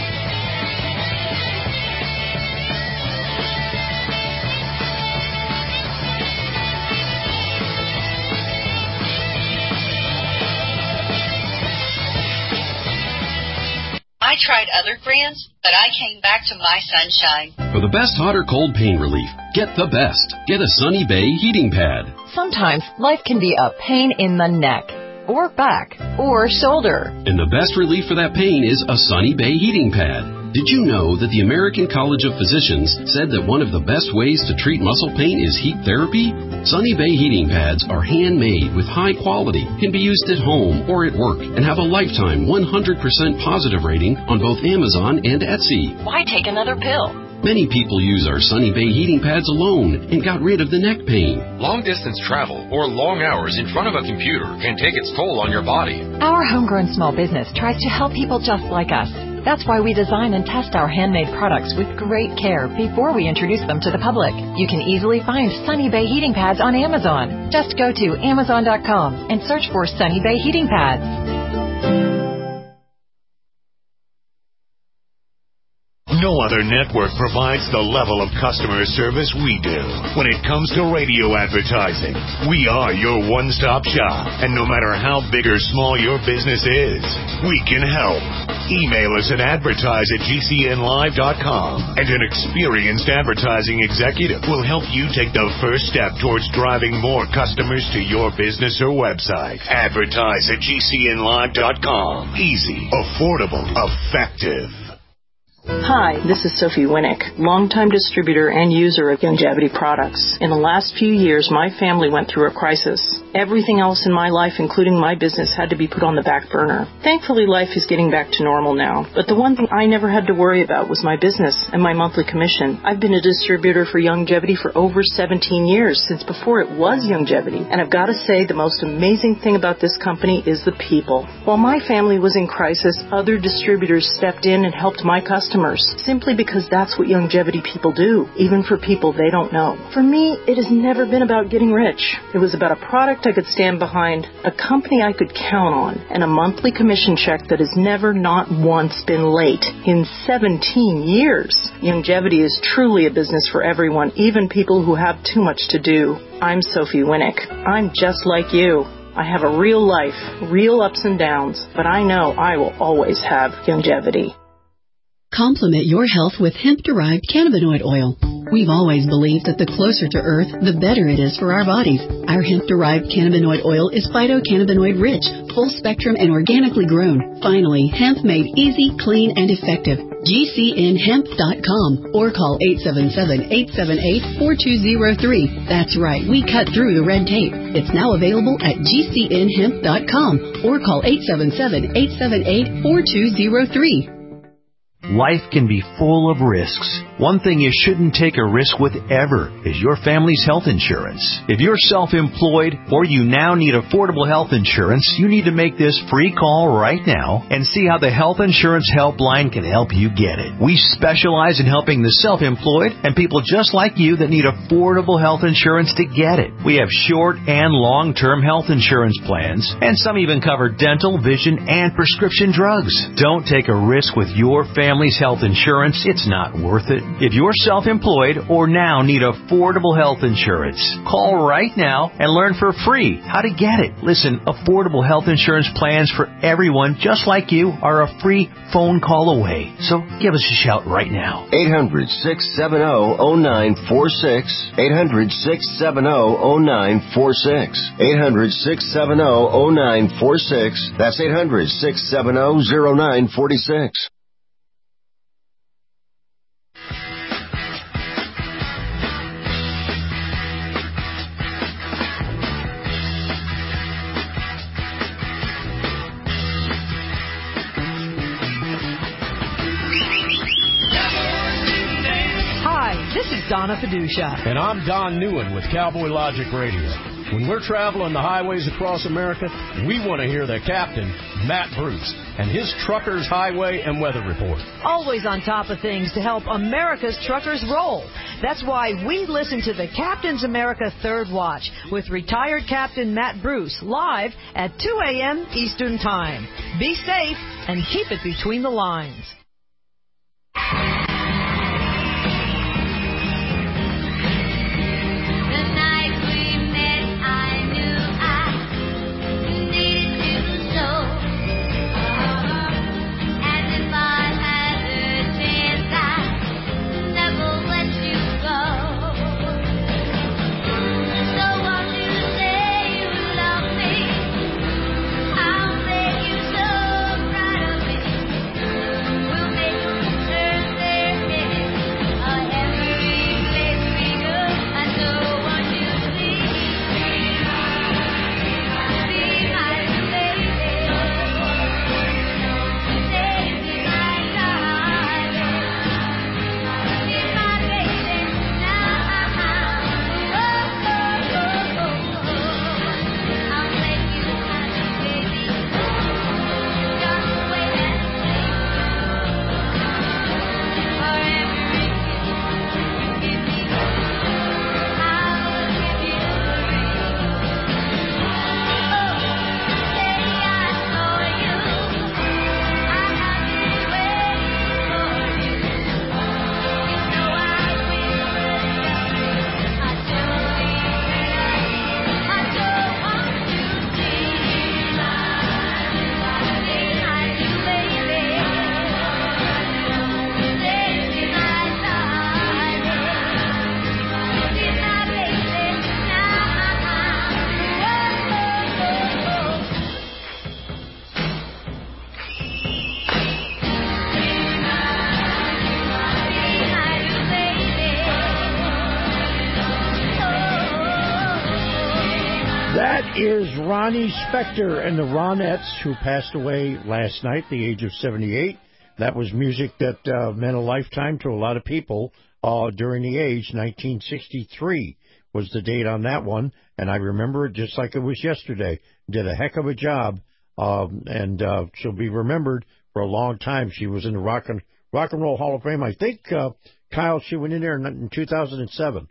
I tried other brands, but I came back to My Sunshine. For the best hot or cold pain relief, get the best. Get a Sunny Bay heating pad. Sometimes life can be a pain in the neck, or back, or shoulder. And the best relief for that pain is a Sunny Bay heating pad. Did you know that the American College of Physicians said that one of the best ways to treat muscle pain is heat therapy? Sunny Bay heating pads are handmade with high quality, can be used at home or at work, and have a lifetime one hundred percent positive rating on both Amazon and Etsy. Why take another pill? Many people use our Sunny Bay heating pads alone and got rid of the neck pain. Long-distance travel or long hours in front of a computer can take its toll on your body. Our homegrown small business tries to help people just like us. That's why we design and test our handmade products with great care before we introduce them to the public. You can easily find Sunny Bay heating pads on Amazon. Just go to amazon dot com and search for Sunny Bay heating pads. No other network provides the level of customer service we do. When it comes to radio advertising, we are your one-stop shop. And no matter how big or small your business is, we can help. Email us at advertise at g c n live dot com, and an experienced advertising executive will help you take the first step towards driving more customers to your business or website. Advertise at g c n live dot com. Easy, affordable, effective. Hi, this is Sophie Winnick, longtime distributor and user of Youngevity products. In the last few years, my family went through a crisis. Everything else in my life, including my business, had to be put on the back burner. Thankfully, life is getting back to normal now. But the one thing I never had to worry about was my business and my monthly commission. I've been a distributor for Youngevity for over seventeen years, since before it was Youngevity. And I've got to say, the most amazing thing about this company is the people. While my family was in crisis, other distributors stepped in and helped my customers, simply because that's what Youngevity people do, even for people they don't know. For me, it has never been about getting rich. It was about a product I could stand behind, a company I could count on, and a monthly commission check that has never, not once, been late in seventeen years. Youngevity is truly a business for everyone, even people who have too much to do. I'm Sophie Winnick. I'm just like you. I have a real life, real ups and downs, but I know I will always have Youngevity. Complement your health with hemp-derived cannabinoid oil. We've always believed that the closer to Earth, the better it is for our bodies. Our hemp-derived cannabinoid oil is phytocannabinoid-rich, full-spectrum, and organically grown. Finally, hemp made easy, clean, and effective. G C N hemp dot com or call eight seven seven, eight seven eight, four two zero three. That's right, we cut through the red tape. It's now available at G C N hemp dot com or call eight seven seven, eight seven eight, four two zero three. Life can be full of risks. One thing you shouldn't take a risk with ever is your family's health insurance. If you're self-employed or you now need affordable health insurance, you need to make this free call right now and see how the Health Insurance Helpline can help you get it. We specialize in helping the self-employed and people just like you that need affordable health insurance to get it. We have short and long-term health insurance plans, and some even cover dental, vision, and prescription drugs. Don't take a risk with your family. Family's health insurance, it's not worth it. If you're self-employed or now need affordable health insurance, call right now and learn for free how to get it. Listen, affordable health insurance plans for everyone just like you are a free phone call away. So give us a shout right now. eight hundred, six seven zero, zero nine four six. eight hundred, six seven zero, zero nine four six. eight hundred, six seven zero, zero nine four six. That's eight hundred, six seven zero, zero nine four six. This is Donna Fiducia. And I'm Don Newen with Cowboy Logic Radio. When we're traveling the highways across America, we want to hear the captain, Matt Bruce, and his Truckers Highway and Weather Report. Always on top of things to help America's truckers roll. That's why we listen to the Captain's America Third Watch with retired Captain Matt Bruce live at two a.m. Eastern Time. Be safe and keep it between the lines. We'll That is Ronnie Spector and the Ronettes, who passed away last night at the age of seventy-eight. That was music that uh, meant a lifetime to a lot of people uh, during the age. nineteen sixty-three was the date on that one, and I remember it just like it was yesterday. Did a heck of a job, um, and uh, she'll be remembered for a long time. She was in the Rock and, Rock and Roll Hall of Fame. I think, uh, Kyle, she went in there in two thousand seven.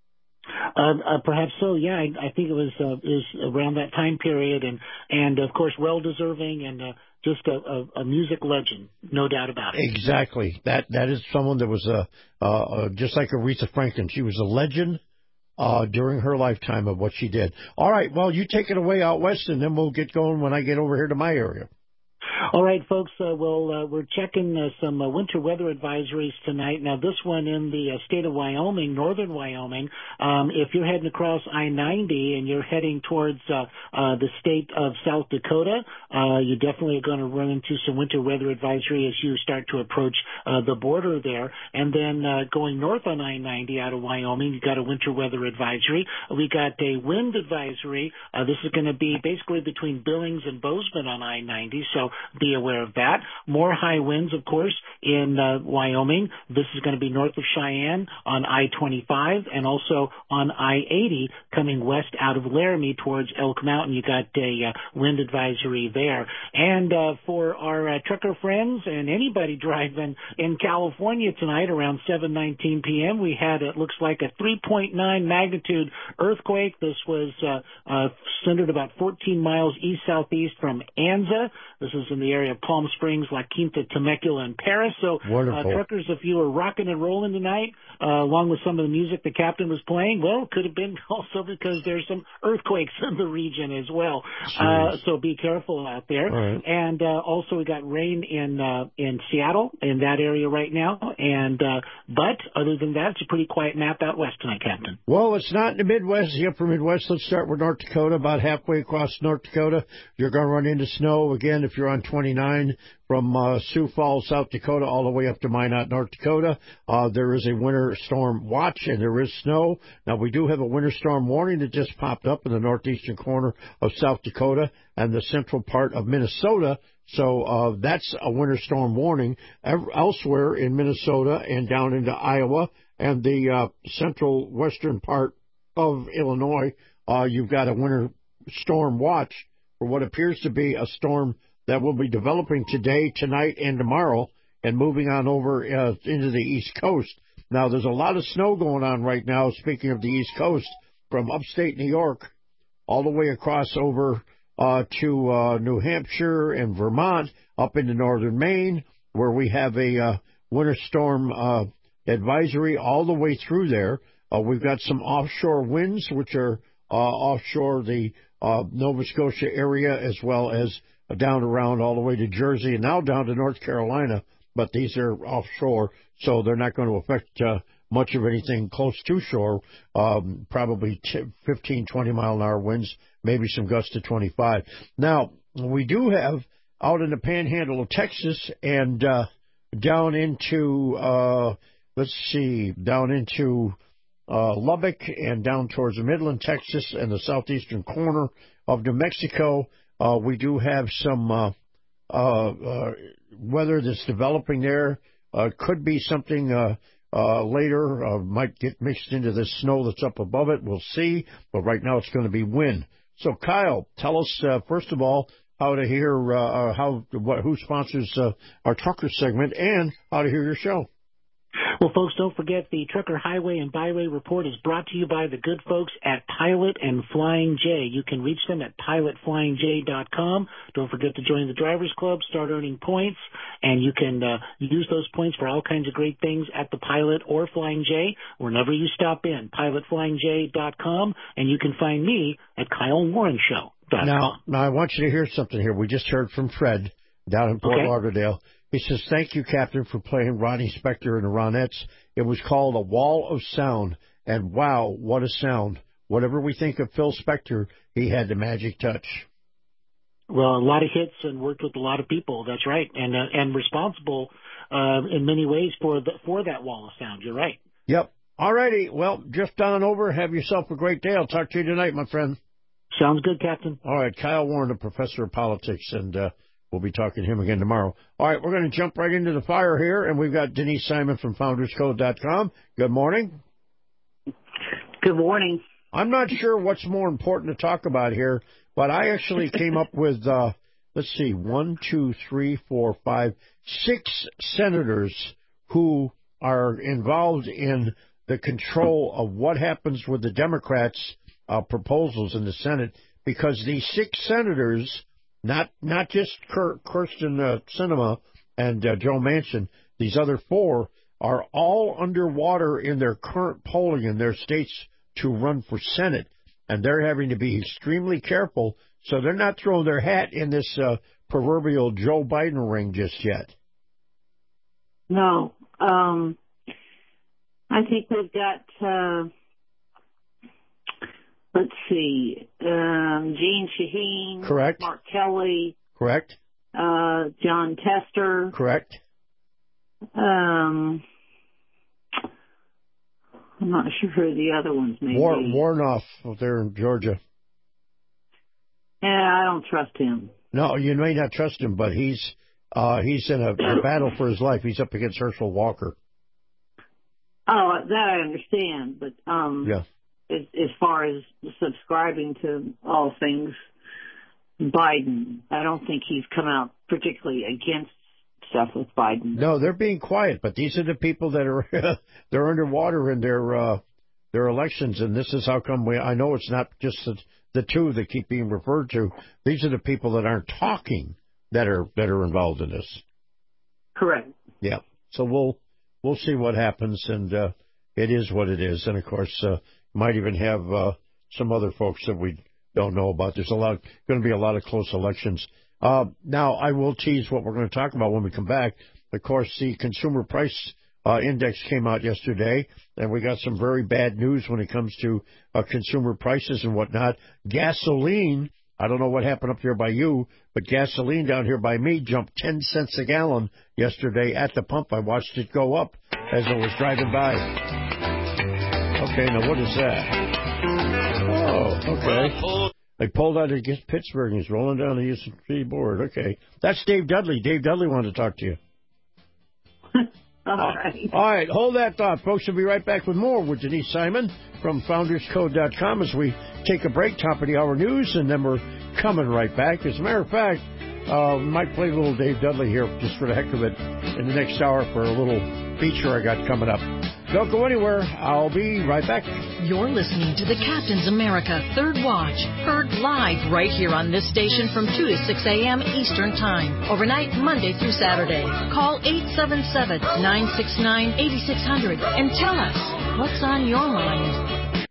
Uh, uh, perhaps so. Yeah, I, I think it was uh, it was around that time period, and and of course, well deserving, and uh, just a, a, a music legend, no doubt about it. Exactly. That that is someone that was a uh, uh, just like Aretha Franklin. She was a legend uh, during her lifetime of what she did. All right. Well, you take it away out west, and then we'll get going when I get over here to my area. All right, folks, uh, well, uh, we're checking uh, some uh, winter weather advisories tonight. Now, this one in the uh, state of Wyoming, northern Wyoming. Um, if you're heading across I ninety and you're heading towards uh, uh, the state of South Dakota, uh, you definitely are going to run into some winter weather advisory as you start to approach uh, the border there. And then uh, going north on I ninety out of Wyoming, you got a winter weather advisory. We got a wind advisory. Uh, this is going to be basically between Billings and Bozeman on I ninety, so be aware of that. More high winds, of course, in uh, Wyoming. This is going to be north of Cheyenne on I twenty-five and also on I eighty coming west out of Laramie towards Elk Mountain. You got a uh, wind advisory there. And uh, for our uh, trucker friends and anybody driving in California tonight around seven nineteen p.m., we had, it looks like, a three point nine magnitude earthquake. This was uh, uh, centered about fourteen miles east-southeast from Anza. This is in the area of Palm Springs, La Quinta, Temecula, and Paris. So, uh, truckers, if you were rocking and rolling tonight, uh, along with some of the music the captain was playing, well, it could have been also because there's some earthquakes in the region as well. Uh, so be careful out there. Right. And uh, also we got rain in uh, in Seattle, in that area right now. And uh, but other than that, it's a pretty quiet map out west tonight, Captain. Well, it's not in the Midwest, the upper Midwest. Let's start with North Dakota. About halfway across North Dakota, you're going to run into snow again if you're on twenty-nine from uh, Sioux Falls, South Dakota, all the way up to Minot, North Dakota. Uh, there is a winter storm watch, and there is snow. Now, we do have a winter storm warning that just popped up in the northeastern corner of South Dakota and the central part of Minnesota. So uh, that's a winter storm warning. Elsewhere in Minnesota and down into Iowa and the uh, central western part of Illinois, uh, you've got a winter storm watch for what appears to be a storm that will be developing today, tonight, and tomorrow, and moving on over uh, into the East Coast. Now, there's a lot of snow going on right now, speaking of the East Coast, from upstate New York all the way across over uh, to uh, New Hampshire and Vermont, up into northern Maine, where we have a uh, winter storm uh, advisory all the way through there. Uh, we've got some offshore winds, which are uh, offshore the uh, Nova Scotia area, as well as down around all the way to Jersey and now down to North Carolina. But these are offshore, so they're not going to affect uh, much of anything close to shore. Um, probably fifteen, twenty mile an hour winds, maybe some gusts to twenty-five. Now, we do have out in the panhandle of Texas and uh, down into, uh, let's see, down into uh, Lubbock and down towards the Midland, Texas, and the southeastern corner of New Mexico. Uh, we do have some uh, uh, uh, weather that's developing there. Uh, could be something uh, uh, later. Uh, might get mixed into the snow that's up above it. We'll see. But right now it's going to be wind. So, Kyle, tell us, uh, first of all, how to hear, uh, how what, who sponsors uh, our trucker segment and how to hear your show. Well, folks, don't forget the Trucker Highway and Byway Report is brought to you by the good folks at Pilot and Flying J. You can reach them at pilot flying j dot com. Don't forget to join the Drivers Club, start earning points, and you can uh, use those points for all kinds of great things at the Pilot or Flying J whenever you stop in. pilot flying j dot com, and you can find me at Kyle Warren Show. Now, now, I want you to hear something here. We just heard from Fred down in Fort Okay. Lauderdale. He says, thank you, Captain, for playing Ronnie Spector and the Ronettes. It was called A Wall of Sound, and wow, what a sound. Whatever we think of Phil Spector, he had the magic touch. Well, a lot of hits and worked with a lot of people. That's right, and uh, and responsible uh, in many ways for the, for that wall of sound. You're right. Yep. All righty. Well, drift on over. Have yourself a great day. I'll talk to you tonight, my friend. Sounds good, Captain. All right, Kyle Warren, the professor of politics, and uh, we'll be talking to him again tomorrow. All right, we're going to jump right into the fire here, and we've got Denise Simon from founders code dot com. Good morning. Good morning. I'm not sure what's more important to talk about here, but I actually came up with, uh, let's see, one, two, three, four, five, six senators who are involved in the control of what happens with the Democrats' uh, proposals in the Senate, because these six senators, not not just Kir- Kirsten uh, Sinema and uh, Joe Manchin, these other four are all underwater in their current polling in their states to run for Senate, and they're having to be extremely careful, so they're not throwing their hat in this uh, proverbial Joe Biden ring just yet. No. Um, I think we've got, uh, let's see, um, Gene Shaheen. Correct. Mark Kelly. Correct. Uh, John Tester. Correct. Um, I'm not sure who the other ones may War- be. Warnoff there in Georgia. Yeah, I don't trust him. No, you may not trust him, but he's uh, he's in a, a battle for his life. He's up against Herschel Walker. Oh, that I understand, but um, Yeah. as, as far as subscribing to all things Biden, I don't think he's come out particularly against stuff with Biden. No, they're being quiet, but these are the people that are they're underwater in their uh, their elections, and this is how come we. I know it's not just the, the two that keep being referred to. These are the people that aren't talking that are that are involved in this. Correct. Yeah. So we'll we'll see what happens, and uh, it is what it is. And of course, uh, might even have uh, some other folks that we don't know about. There's a lot going to be a lot of close elections. Uh, now, I will tease what we're going to talk about when we come back. Of course, the consumer price uh, index came out yesterday, and we got some very bad news when it comes to uh, consumer prices and whatnot. Gasoline, I don't know what happened up there by you, but gasoline down here by me jumped ten cents a gallon yesterday at the pump. I watched it go up as I was driving by. Okay, now what is that? Oh, okay. They pulled out against Pittsburgh and he's rolling down the Eastern Seaboard. Okay. That's Dave Dudley. Dave Dudley wanted to talk to you. All right. All right. Hold that thought, folks. We'll be right back with more with Denise Simon from founders code dot com as we take a break, top of the hour news, and then we're coming right back. As a matter of fact, uh, we might play a little Dave Dudley here just for the heck of it in the next hour for a little feature I got coming up. Don't go anywhere. I'll be right back. You're listening to the Captain's America Third Watch, heard live right here on this station from two to six a.m. Eastern Time, overnight Monday through Saturday. Call eight seven seven, nine six nine, eight six zero zero and tell us what's on your mind.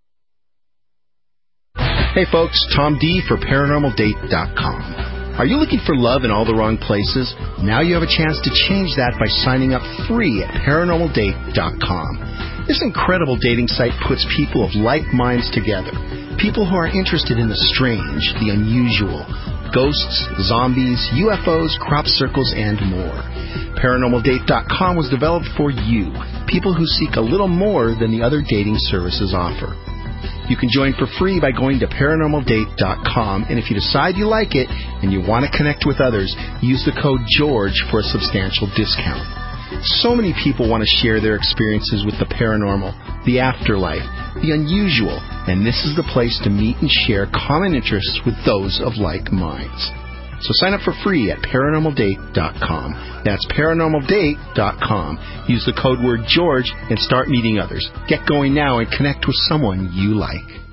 Hey folks, Tom D for paranormal date dot com. Are you looking for love in all the wrong places? Now you have a chance to change that by signing up free at paranormal date dot com. This incredible dating site puts people of like minds together. People who are interested in the strange, the unusual, ghosts, zombies, U F Os, crop circles, and more. paranormal date dot com was developed for you, people who seek a little more than the other dating services offer. You can join for free by going to paranormal date dot com, and if you decide you like it and you want to connect with others, use the code GEORGE for a substantial discount. So many people want to share their experiences with the paranormal, the afterlife, the unusual, and this is the place to meet and share common interests with those of like minds. So sign up for free at paranormal date dot com. That's paranormal date dot com. Use the code word GEORGE and start meeting others. Get going now and connect with someone you like.